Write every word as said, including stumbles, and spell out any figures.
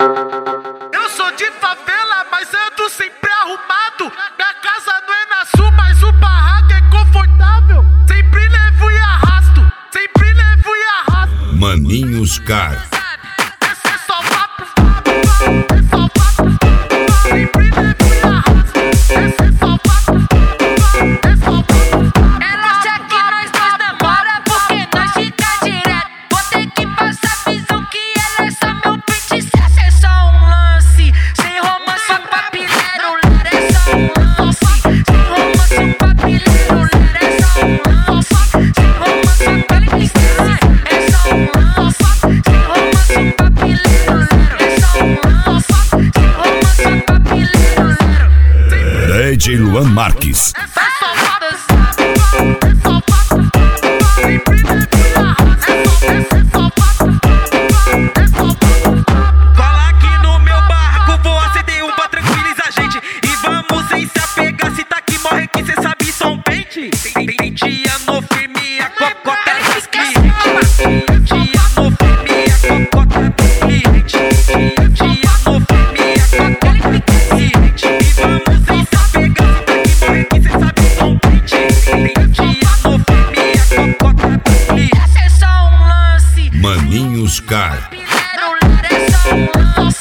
Eu sou de favela, mas ando sempre arrumado. Minha casa não é na sul, mas o barraco é confortável. Sempre levo e arrasto, sempre levo e arrasto. Maninhos Car. Esse é só papo, papo, papo, é só papo, papo. Sempre levo e arrasto. Esse é só papo, papo, é só papo, papo. Ela acha que nós dois namora porque nós fica direto. Vou ter que passar visão que ela é só meu pente. Se essa é só um lance, sem romance um papileiro, ler é só um lance. Sem romance um papileiro, ler é só um lance. Sem romance um papileiro, é só um lance. Sem romance um papileiro, ler é só um lance. Sem romance um papileiro, ler. D J Luan Marques. Esse é só papo, papo, é só papo, papo. Sempre levo e arrasto. Esse é só papo, papo, é só papo, papo. Cola aqui no meu barraco, vou acender um pra tranquilizar a gente. E vamos sem se apegar, se tá aqui morre que cê sabe, só um pente. Penteia no firme, a cocota é dos clientes. Penteia no firme, a cocota é dos clientes. Penteia no firme, a cocota é dos clientes. E vamos sem se apegar, se tá aqui morre que cê sabe, só um pente. Penteia no firme, a cocota é dos clientes. Essa é só um lance. Maninhos Car. Papileiro, ler é só um lance.